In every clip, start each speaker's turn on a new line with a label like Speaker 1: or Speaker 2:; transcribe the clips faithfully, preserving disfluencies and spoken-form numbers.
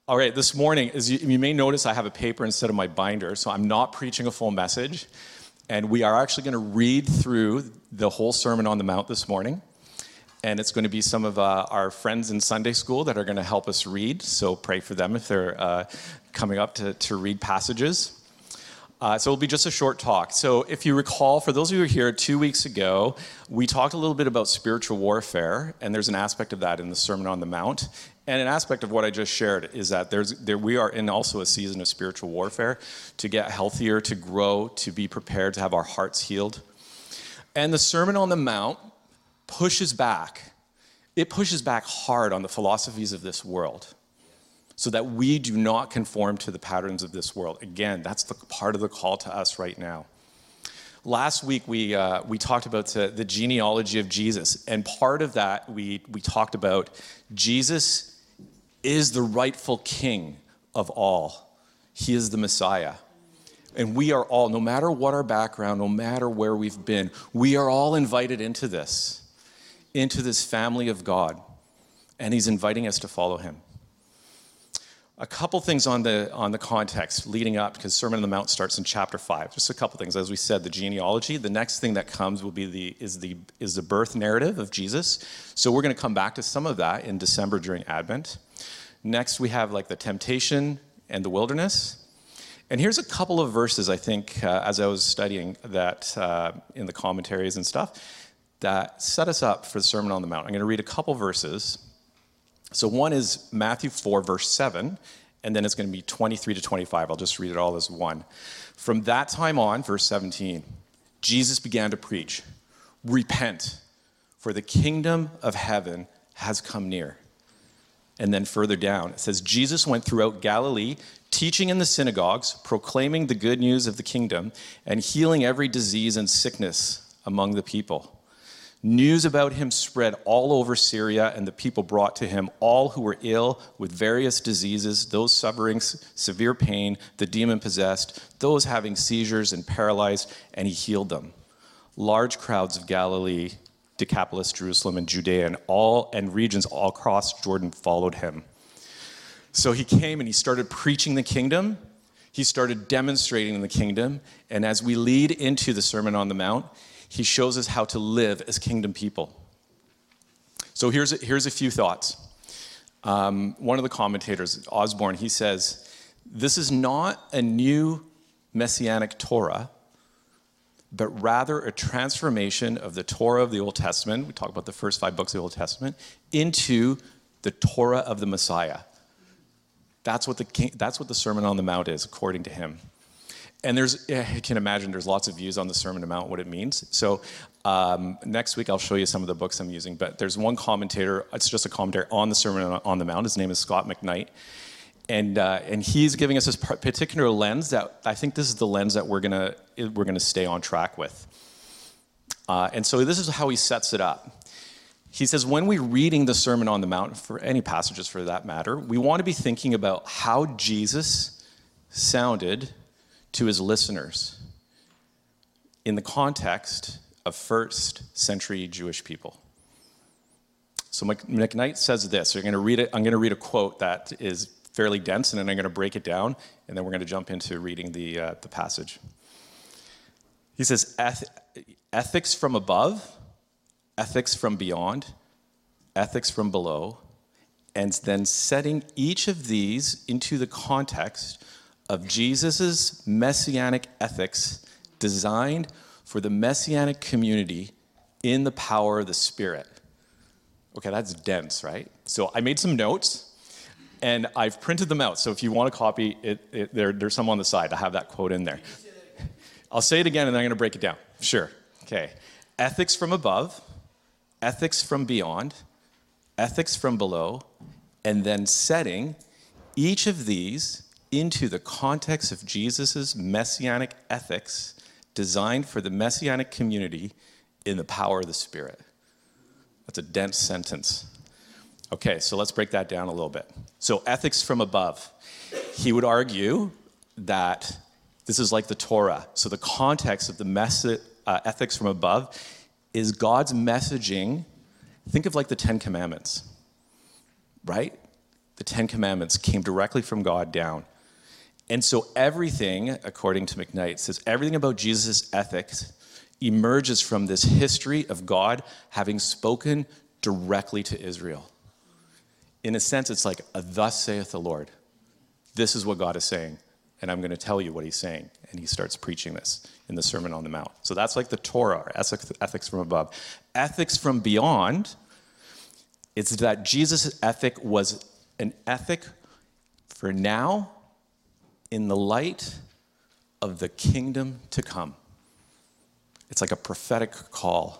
Speaker 1: All right, this morning, as you, you may notice, I have a paper instead of my binder, so I'm not preaching a full message. And we are actually going to read through the whole Sermon on the Mount this morning. And it's going to be some of uh, our friends in Sunday school that are going to help us read. So pray for them if they're uh, coming up to, to read passages. Uh, so it'll be just a short talk. So if you recall, for those of you who were here two weeks ago, we talked a little bit about spiritual warfare. And there's an aspect of that in the Sermon on the Mount. And an aspect of what I just shared is that there's there, we are in also a season of spiritual warfare to get healthier, to grow, to be prepared, to have our hearts healed. And the Sermon on the Mount pushes back. It pushes back hard on the philosophies of this world so that we do not conform to the patterns of this world. Again, that's the part of the call to us right now. Last week, we uh, we talked about the, the genealogy of Jesus. And part of that, we we talked about Jesus is the rightful king of all. He is the Messiah. And we are all, no matter what our background, no matter where we've been, we are all invited into this, into this family of God. And he's inviting us to follow him. A couple things on the on the context leading up, because Sermon on the Mount starts in chapter five. Just a couple things. As we said, the genealogy. The next thing that comes will be the is the is the birth narrative of Jesus. So we're going to come back to some of that in December during Advent. Next, we have like the temptation and the wilderness. And here's a couple of verses, I think, uh, as I was studying that uh, in the commentaries and stuff, that set us up for the Sermon on the Mount. I'm going to read a couple verses. So one is Matthew four, verse seven, and then it's going to be twenty-three to twenty-five. I'll just read it all as one. From that time on, verse seventeen, Jesus began to preach, "Repent, for the kingdom of heaven has come near." And then further down, it says, Jesus went throughout Galilee, teaching in the synagogues, proclaiming the good news of the kingdom, and healing every disease and sickness among the people. News about him spread all over Syria, and the people brought to him all who were ill with various diseases, those suffering severe pain, the demon-possessed, those having seizures and paralyzed, and he healed them. Large crowds of Galilee, Decapolis, Jerusalem, and Judea, and all and regions all across Jordan followed him. So he came and he started preaching the kingdom. He started demonstrating the kingdom. And as we lead into the Sermon on the Mount, he shows us how to live as kingdom people. So here's a, here's a few thoughts. Um, one of the commentators, Osborne, he says, this is not a new messianic Torah, but rather a transformation of the Torah of the Old Testament, we talk about the first five books of the Old Testament, into the Torah of the Messiah. That's what the king, that's what the Sermon on the Mount is, according to him. And there's, you can imagine, there's lots of views on the Sermon on the Mount, what it means. So um, next week I'll show you some of the books I'm using, but there's one commentator, it's just a commentary on the Sermon on the Mount. His name is Scott McKnight. And uh, and he's giving us this particular lens that I think this is the lens that we're gonna we're gonna stay on track with. Uh, and so this is how he sets it up. He says when we're reading the Sermon on the Mount, for any passages for that matter, we want to be thinking about how Jesus sounded to his listeners in the context of first century Jewish people. So McKnight says this. You're going to read it. I'm going to read a quote that is fairly dense, and then I'm going to break it down, and then we're going to jump into reading the uh, the passage. He says, Eth- ethics from above, ethics from beyond, ethics from below, and then setting each of these into the context of Jesus's messianic ethics designed for the messianic community in the power of the Spirit. Okay, that's dense, right? So I made some notes. And I've printed them out, so if you want a copy, it, it, there, there's some on the side. I have that quote in there. I'll say it again, and then I'm going to break it down. Sure. Okay. Ethics from above, ethics from beyond, ethics from below, and then setting each of these into the context of Jesus' messianic ethics designed for the messianic community in the power of the Spirit. That's a dense sentence. Okay, so let's break that down a little bit. So ethics from above. He would argue that this is like the Torah. So the context of the mes- uh, ethics from above is God's messaging. Think of like the Ten Commandments, right? the Ten Commandments came directly from God down. And so everything, according to McKnight, says everything about Jesus' ethics emerges from this history of God having spoken directly to Israel. In a sense, it's like a thus saith the Lord. This is what God is saying, and I'm going to tell you what he's saying. And he starts preaching this in the Sermon on the Mount. So that's like the Torah, or ethics, ethics from above. Ethics from beyond, it's that Jesus' ethic was an ethic for now in the light of the kingdom to come. It's like a prophetic call.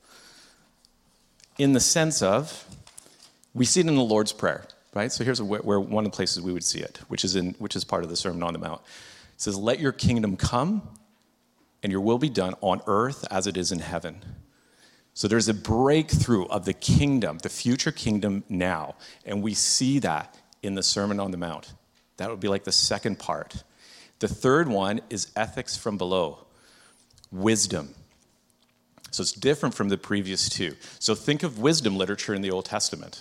Speaker 1: In the sense of, we see it in the Lord's Prayer, right? So here's where, where one of the places we would see it, which is in which is part of the Sermon on the Mount. It says, "Let your kingdom come, and your will be done on earth as it is in heaven." So there's a breakthrough of the kingdom, the future kingdom now, and we see that in the Sermon on the Mount. That would be like the second part. The third one is ethics from below, wisdom. So it's different from the previous two. So think of wisdom literature in the Old Testament.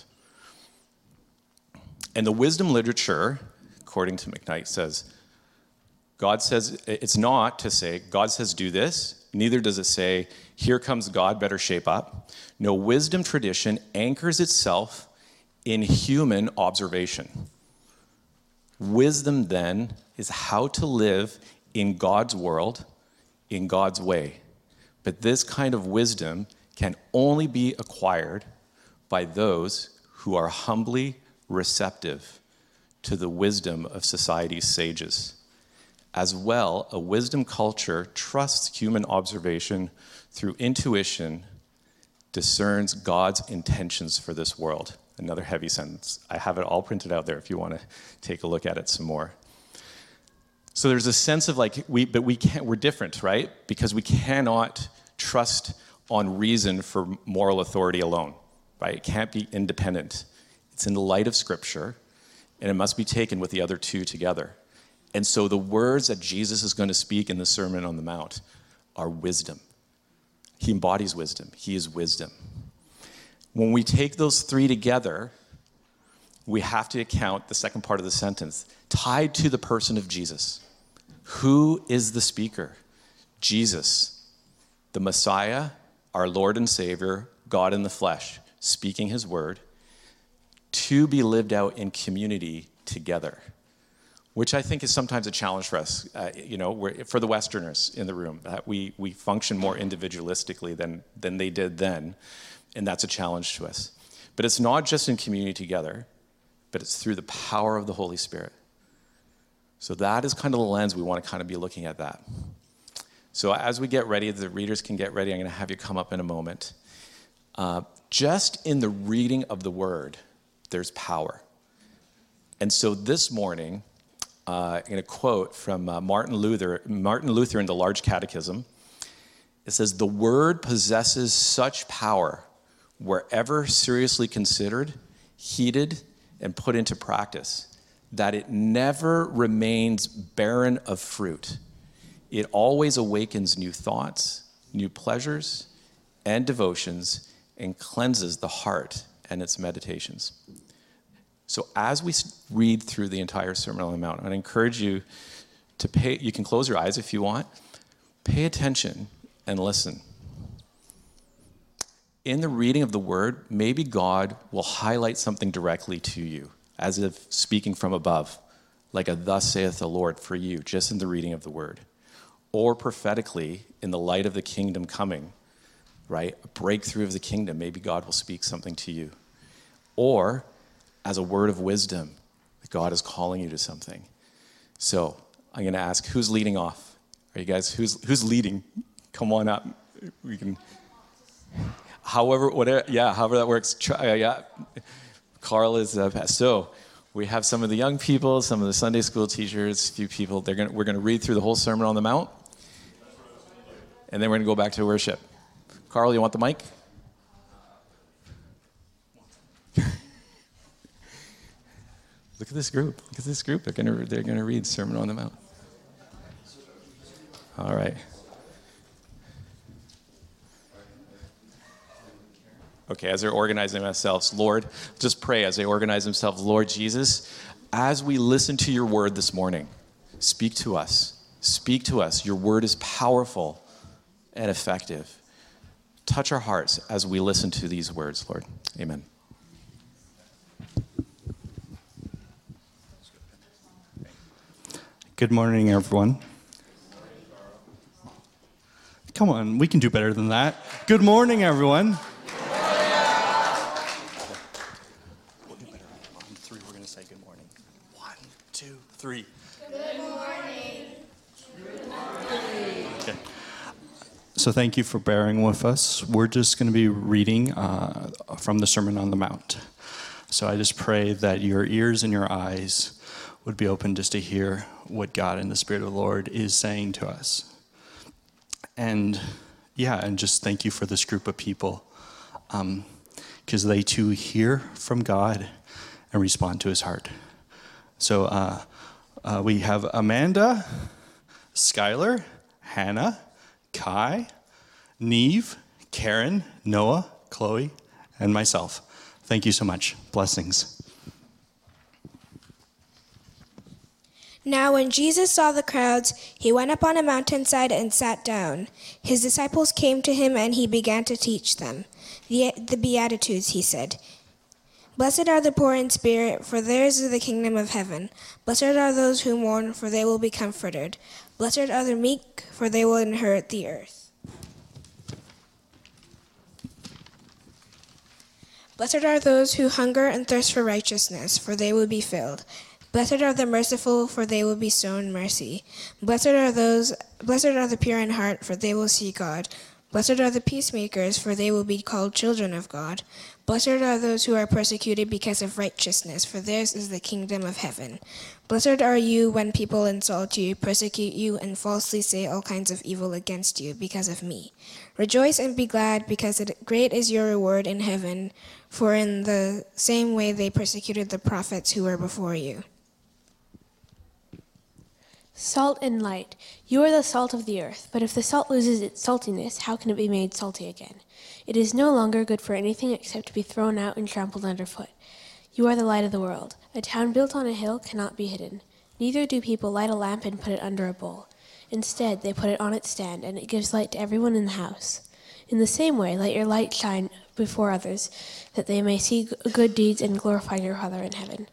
Speaker 1: And the wisdom literature, according to McKnight, says, God says, it's not to say, God says do this, neither does it say, here comes God, better shape up. No, wisdom tradition anchors itself in human observation. Wisdom, then, is how to live in God's world, in God's way. But this kind of wisdom can only be acquired by those who are humbly receptive to the wisdom of society's sages. As well, a wisdom culture trusts human observation through intuition, discerns God's intentions for this world. Another heavy sentence. I have it all printed out there if you want to take a look at it some more. So there's a sense of like, we, but we can't, we're different, right? Because we cannot trust on reason for moral authority alone, right? It can't be independent. It's in the light of Scripture, and it must be taken with the other two together. And so the words that Jesus is going to speak in the Sermon on the Mount are wisdom. He embodies wisdom. He is wisdom. When we take those three together, we have to account the second part of the sentence, tied to the person of Jesus. Who is the speaker? Jesus, the Messiah, our Lord and Savior, God in the flesh, speaking his word, to be lived out in community together, which I think is sometimes a challenge for us, uh, you know, we're, for the Westerners in the room. Uh, we, we function more individualistically than, than they did then, and that's a challenge to us. But it's not just in community together, but it's through the power of the Holy Spirit. So that is kind of the lens we want to kind of be looking at that. So as we get ready, the readers can get ready. I'm going to have you come up in a moment. Uh, just in the reading of the word, there's power. And so this morning, uh, I'm going to quote from uh, Martin Luther, Martin Luther in the Large Catechism. It says, "The word possesses such power wherever seriously considered, heeded, and put into practice, that it never remains barren of fruit. It always awakens new thoughts, new pleasures, and devotions, and cleanses the heart and its meditations." So as we read through the entire Sermon on the Mount, I encourage you to pay, you can close your eyes if you want, pay attention and listen. In the reading of the word, maybe God will highlight something directly to you, as if speaking from above, like a "thus saith the Lord" for you, just in the reading of the word. Or prophetically, in the light of the kingdom coming, right? A breakthrough of the kingdom, maybe God will speak something to you. Or as a word of wisdom, that God is calling you to something. So I'm going to ask, who's leading off? Are you guys, who's who's leading? Come on up. We can, however, whatever, yeah, however that works. Try, uh, yeah. Carl is, uh, so we have some of the young people, some of the Sunday school teachers, a few people. They're gonna, we're going to read through the whole Sermon on the Mount, and then we're going to go back to worship. Carl, you want the mic? Look at this group. Look at this group. They're going to they're going to read Sermon on the Mount. All right. Okay, as they're organizing themselves, Lord, just pray as they organize themselves, Lord Jesus, as we listen to your word this morning, speak to us. Speak to us. Your word is powerful and effective. Touch our hearts as we listen to these words, Lord. Amen.
Speaker 2: Good morning, everyone. Come on, we can do better than that. Good morning, everyone. We'll do better. On three, we're going to say good morning. One, two, three.
Speaker 3: Good morning. Good
Speaker 2: morning. Okay. So thank you for bearing with us. We're just going to be reading uh, from the Sermon on the Mount. So I just pray that your ears and your eyes would be open just to hear what God and the Spirit of the Lord is saying to us. And yeah, and just thank you for this group of people, because um, they too hear from God and respond to his heart. So uh, uh, we have Amanda, Skylar, Hannah, Kai, Neve, Karen, Noah, Chloe, and myself. Thank you so much. Blessings.
Speaker 3: Now when Jesus saw the crowds, he went up on a mountainside and sat down. His disciples came to him, and he began to teach them. The, the Beatitudes, he said. Blessed are the poor in spirit, for theirs is the kingdom of heaven. Blessed are those who mourn, for they will be comforted. Blessed are the meek, for they will inherit the earth. Blessed are those who hunger and thirst for righteousness, for they will be filled. Blessed are the merciful, for they will be shown mercy. Blessed are those, blessed are the pure in heart, for they will see God. Blessed are the peacemakers, for they will be called children of God. Blessed are those who are persecuted because of righteousness, for theirs is the kingdom of heaven. Blessed are you when people insult you, persecute you, and falsely say all kinds of evil against you because of me. Rejoice and be glad, because it, great is your reward in heaven, for in the same way they persecuted the prophets who were before you.
Speaker 4: Salt and light. You are the salt of the earth, but if the salt loses its saltiness, how can it be made salty again? It is no longer good for anything except to be thrown out and trampled underfoot. You are the light of the world. A town built on a hill cannot be hidden. Neither do people light a lamp and put it under a bowl. Instead, they put it on its stand, and it gives light to everyone in the house. In the same way, let your light shine before others, that they may see good deeds and glorify your Father in heaven.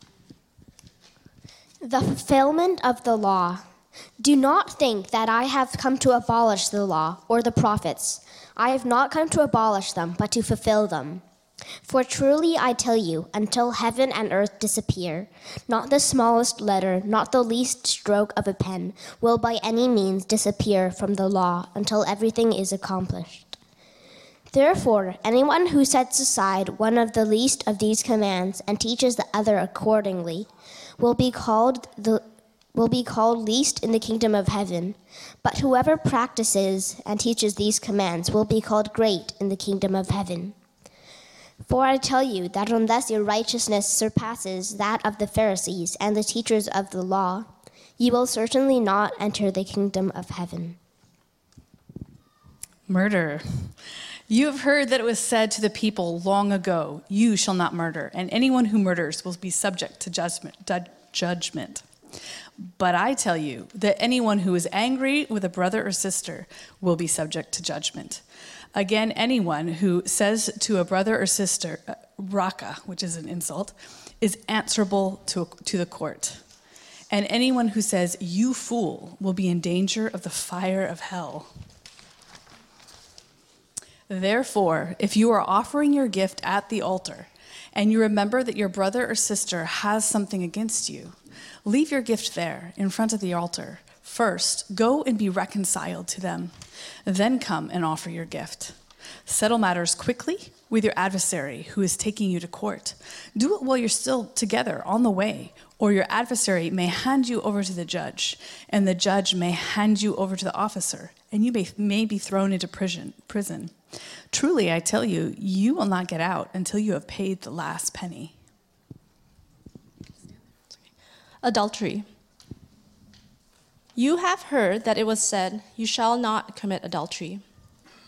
Speaker 5: The fulfillment of the law. Do not think that I have come to abolish the law or the prophets. I have not come to abolish them, but to fulfill them. For truly I tell you, until heaven and earth disappear, not the smallest letter, not the least stroke of a pen, will by any means disappear from the law until everything is accomplished. Therefore, anyone who sets aside one of the least of these commands and teaches the other accordingly will be called the will be called least in the kingdom of heaven. But whoever practices and teaches these commands will be called great in the kingdom of heaven. For I tell you that unless your righteousness surpasses that of the Pharisees and the teachers of the law, you will certainly not enter the kingdom of heaven. Murder.
Speaker 6: You have heard that it was said to the people long ago, you shall not murder, and anyone who murders will be subject to judgment. judgment. But I tell you that anyone who is angry with a brother or sister will be subject to judgment. Again, anyone who says to a brother or sister, uh, raka, which is an insult, is answerable to, to the court. And anyone who says, you fool, will be in danger of the fire of hell. Therefore, if you are offering your gift at the altar, and you remember that your brother or sister has something against you, leave your gift there in front of the altar. First, go and be reconciled to them. Then come and offer your gift. Settle matters quickly with your adversary who is taking you to court. Do it while you're still together on the way, or your adversary may hand you over to the judge, and the judge may hand you over to the officer, and you may, may be thrown into prison. prison. Truly, I tell you, you will not get out until you have paid the last penny.
Speaker 7: Adultery. You have heard that it was said, you shall not commit adultery.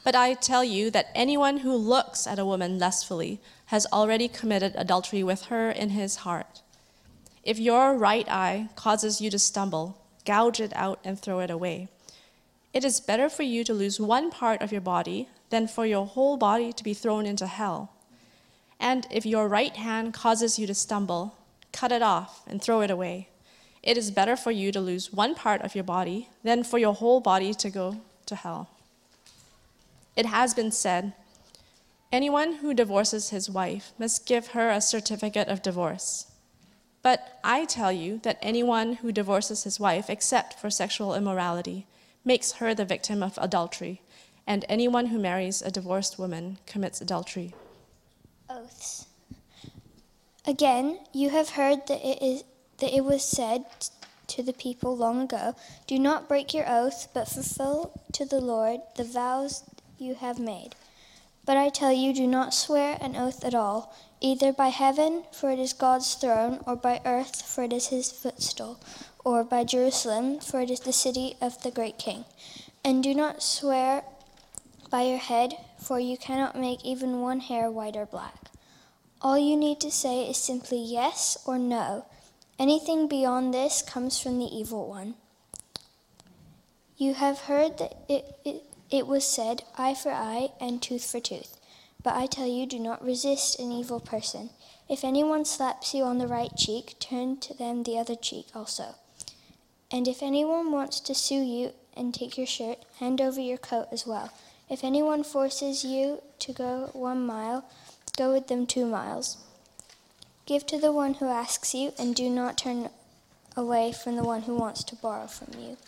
Speaker 7: But I tell you that anyone who looks at a woman lustfully has already committed adultery with her in his heart. If your right eye causes you to stumble, gouge it out and throw it away. It is better for you to lose one part of your body than for your whole body to be thrown into hell. And if your right hand causes you to stumble, cut it off and throw it away. It is better for you to lose one part of your body than for your whole body to go to hell. It has been said, anyone who divorces his wife must give her a certificate of divorce. But I tell you that anyone who divorces his wife except for sexual immorality makes her the victim of adultery, and anyone who marries a divorced woman commits adultery.
Speaker 8: Oaths. Again, you have heard that it is that it was said to the people long ago, do not break your oath, but fulfill to the Lord the vows you have made. But I tell you, do not swear an oath at all, either by heaven, for it is God's throne, or by earth, for it is his footstool, or by Jerusalem, for it is the city of the great king. And do not swear by your head, for you cannot make even one hair white or black. All you need to say is simply yes or no. Anything beyond this comes from the evil one. You have heard that it, it, it was said, eye for eye and tooth for tooth. But I tell you, do not resist an evil person. If anyone slaps you on the right cheek, turn to them the other cheek also. And if anyone wants to sue you and take your shirt, hand over your coat as well. If anyone forces you to go one mile, go with them two miles. Give to the one who asks you, and do not turn away from the one who wants to borrow from you.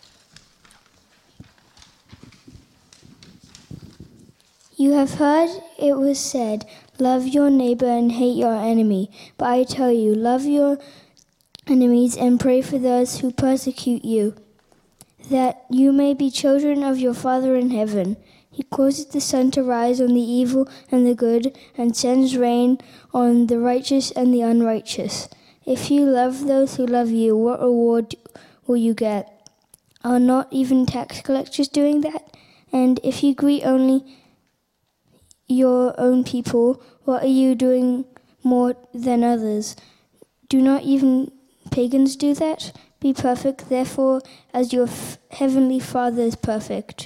Speaker 8: You have heard it was said, love your neighbor and hate your enemy. But I tell you, love your enemies and pray for those who persecute you, that you may be children of your Father in heaven. He causes the sun to rise on the evil and the good, and sends rain on the righteous and the unrighteous. If you love those who love you, what reward will you get? Are not even tax collectors doing that? And if you greet only your own people, what are you doing more than others? Do not even pagans do that? Be perfect, therefore, as your f- heavenly Father is perfect.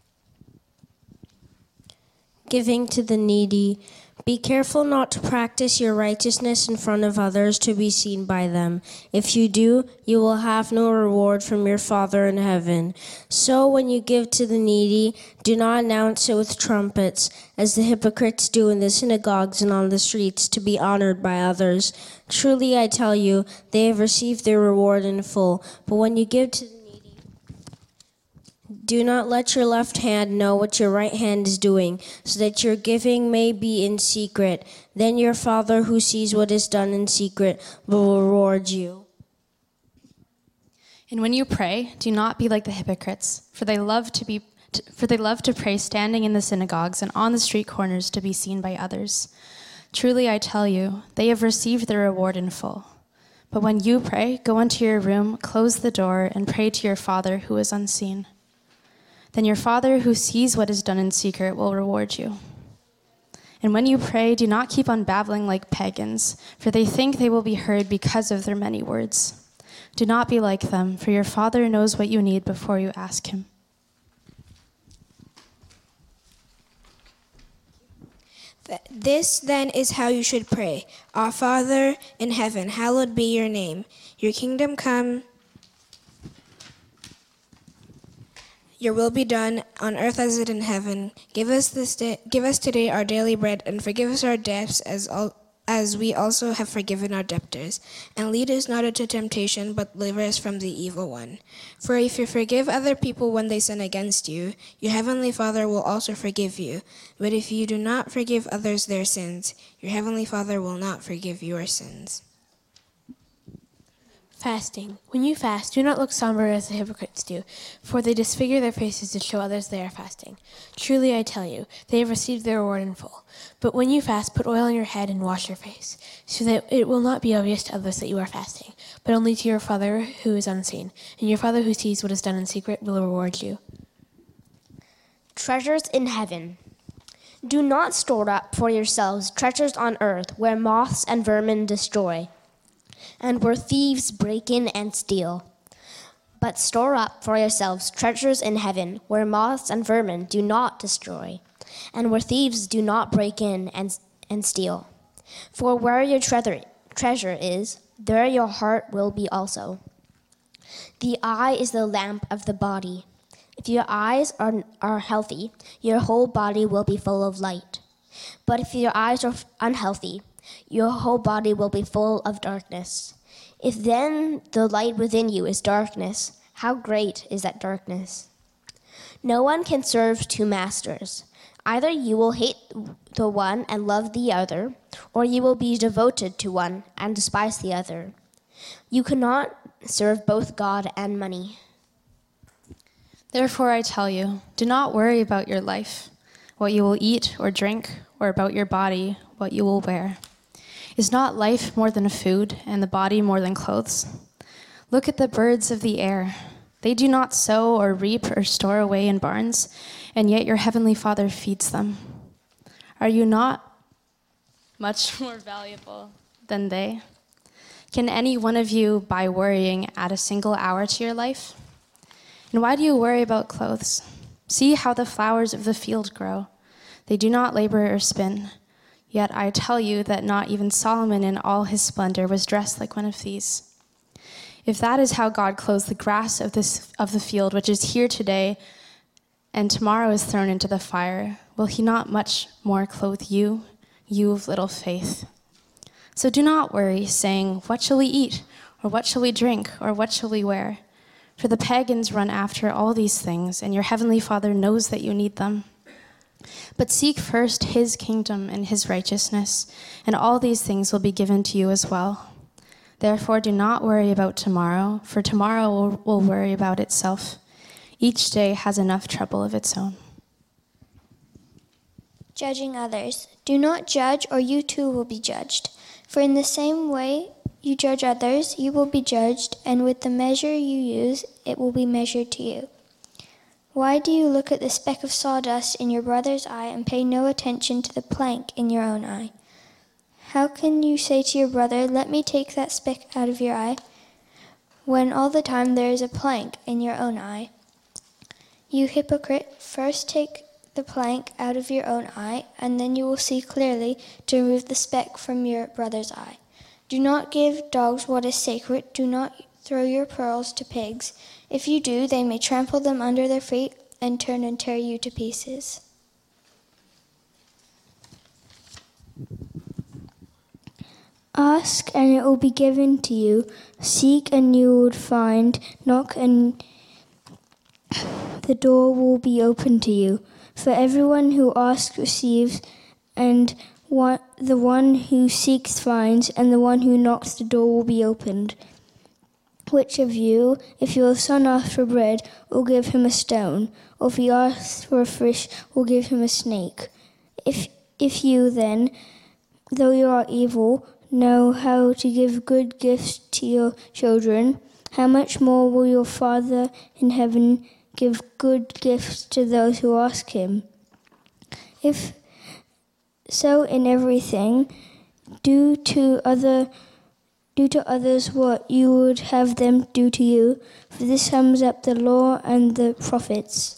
Speaker 9: Giving to the needy. Be careful not to practice your righteousness in front of others to be seen by them. If you do, you will have no reward from your Father in heaven. So when you give to the needy, do not announce it with trumpets, as the hypocrites do in the synagogues and on the streets, to be honored by others. Truly I tell you, they have received their reward in full. But when you give to the do not let your left hand know what your right hand is doing, so that your giving may be in secret. Then your Father who sees what is done in secret will reward you.
Speaker 10: And when you pray, do not be like the hypocrites, for they love to be for they love to pray standing in the synagogues and on the street corners to be seen by others. Truly I tell you, they have received their reward in full. But when you pray, go into your room, close the door, and pray to your Father who is unseen. Then your Father who sees what is done in secret will reward you. And when you pray, do not keep on babbling like pagans, for they think they will be heard because of their many words. Do not be like them, for your Father knows what you need before you ask him.
Speaker 3: This then is how you should pray. Our Father in heaven, hallowed be your name. Your kingdom come. Your will be done on earth as it in heaven. Give us this day, give us today our daily bread, and forgive us our debts as all, as we also have forgiven our debtors. And lead us not into temptation, but deliver us from the evil one. For if you forgive other people when they sin against you, your heavenly Father will also forgive you. But if you do not forgive others their sins, your heavenly Father will not forgive your sins.
Speaker 4: Fasting. When you fast, do not look somber as the hypocrites do, for they disfigure their faces to show others they are fasting. Truly I tell you, they have received their reward in full. But when you fast, put oil on your head and wash your face, so that it will not be obvious to others that you are fasting, but only to your Father who is unseen. And your Father who sees what is done in secret will reward you.
Speaker 5: Treasures in heaven. Do not store up for yourselves treasures on earth where moths and vermin destroy, and where thieves break in and steal. But store up for yourselves treasures in heaven where moths and vermin do not destroy, and where thieves do not break in and, and steal. For where your treasure, treasure is, there your heart will be also. The eye is the lamp of the body. If your eyes are, are healthy, your whole body will be full of light. But if your eyes are unhealthy, your whole body will be full of darkness. If then the light within you is darkness, how great is that darkness? No one can serve two masters. Either you will hate the one and love the other, or you will be devoted to one and despise the other. You cannot serve both God and money.
Speaker 10: Therefore I tell you, do not worry about your life, what you will eat or drink, or about your body, what you will wear. Is not life more than food, and the body more than clothes? Look at the birds of the air. They do not sow or reap or store away in barns, and yet your heavenly Father feeds them. Are you not much more valuable than they? Can any one of you, by worrying, add a single hour to your life? And why do you worry about clothes? See how the flowers of the field grow. They do not labor or spin. Yet I tell you that not even Solomon in all his splendor was dressed like one of these. If that is how God clothes the grass of, this, of the field, which is here today, and tomorrow is thrown into the fire, will he not much more clothe you, you of little faith? So do not worry, saying, what shall we eat? Or what shall we drink? Or what shall we wear? For the pagans run after all these things, and your heavenly Father knows that you need them. But seek first his kingdom and his righteousness, and all these things will be given to you as well. Therefore do not worry about tomorrow, for tomorrow will, will worry about itself. Each day has enough trouble of its own.
Speaker 8: Judging others. Do not judge, or you too will be judged. For in the same way you judge others, you will be judged, and with the measure you use, it will be measured to you. Why do you look at the speck of sawdust in your brother's eye and pay no attention to the plank in your own eye? How can you say to your brother, let me take that speck out of your eye, when all the time there is a plank in your own eye? You hypocrite, first take the plank out of your own eye, and then you will see clearly to remove the speck from your brother's eye. Do not give dogs what is sacred. Do not throw your pearls to pigs. If you do, they may trample them under their feet and turn and tear you to pieces.
Speaker 11: Ask, and it will be given to you. Seek, and you will find. Knock, and the door will be open to you. For everyone who asks receives, and one, the one who seeks finds, and the one who knocks the door will be opened. Which of you, if your son asks for bread, will give him a stone? Or if he asks for a fish, will give him a snake? If, if you then, though you are evil, know how to give good gifts to your children, how much more will your Father in heaven give good gifts to those who ask him? If so, in everything, do to other do to others what you would have them do to you, for this sums up the law and the prophets.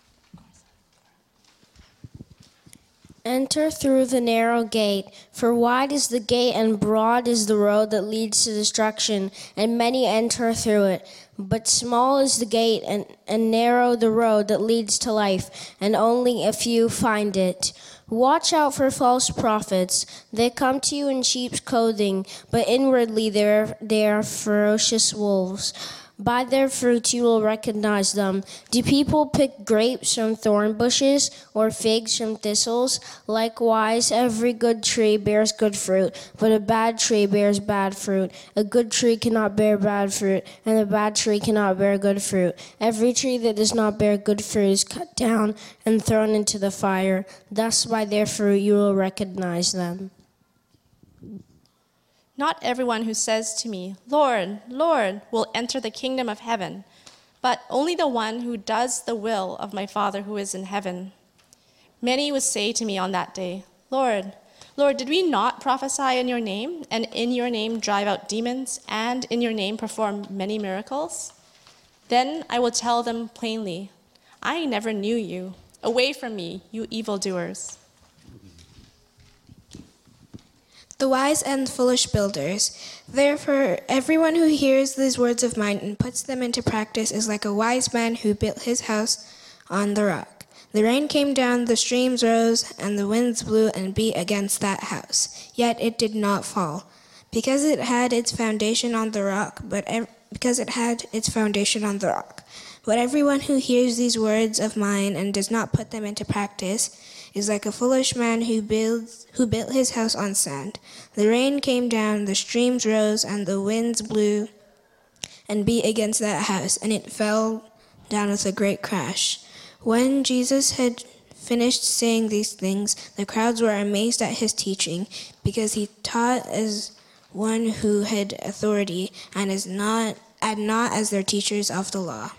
Speaker 9: Enter through the narrow gate, for wide is the gate and broad is the road that leads to destruction, and many enter through it. But small is the gate and, and narrow the road that leads to life, and only a few find it. Watch out for false prophets. They come to you in sheep's clothing, but inwardly they are, they are ferocious wolves. By their fruits you will recognize them. Do people pick grapes from thorn bushes or figs from thistles? Likewise, every good tree bears good fruit, but a bad tree bears bad fruit. A good tree cannot bear bad fruit, and a bad tree cannot bear good fruit. Every tree that does not bear good fruit is cut down and thrown into the fire. Thus by their fruit you will recognize them.
Speaker 7: Not everyone who says to me, Lord, Lord, will enter the kingdom of heaven, but only the one who does the will of my Father who is in heaven. Many would say to me on that day, Lord, Lord, did we not prophesy in your name, and in your name drive out demons, and in your name perform many miracles? Then I will tell them plainly, I never knew you. Away from me, you evildoers.
Speaker 3: The wise and foolish builders. Therefore, everyone who hears these words of mine and puts them into practice is like a wise man who built his house on the rock. The rain came down, the streams rose, and the winds blew and beat against that house. Yet it did not fall, because it had its foundation on the rock. But ev- because it had its foundation on the rock. But everyone who hears these words of mine and does not put them into practice is like a foolish man who builds who built his house on sand. The rain came down, the streams rose, and the winds blew and beat against that house, and it fell down with a great crash. When Jesus had finished saying these things, the crowds were amazed at his teaching, because he taught as one who had authority and is not and not as their teachers of the law.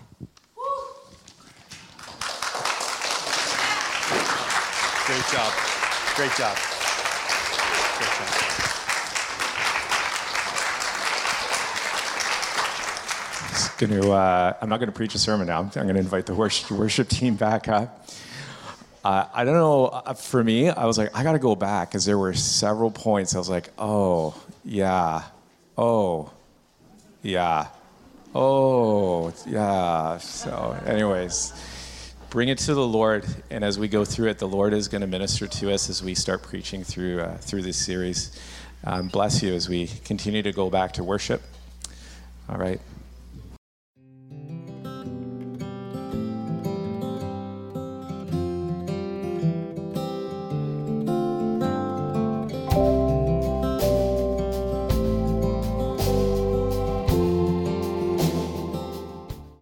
Speaker 1: Great job. Great job. Great job. Going to, uh, I'm not going to preach a sermon now. I'm going to invite the worship, worship team back up. Uh, I don't know, uh, for me, I was like, I got to go back because there were several points. I was like, oh, yeah, oh, yeah, oh, yeah. So anyways, bring it to the Lord. And as we go through it, the Lord is going to minister to us as we start preaching through, uh, through this series. Um, bless you as we continue to go back to worship. All right.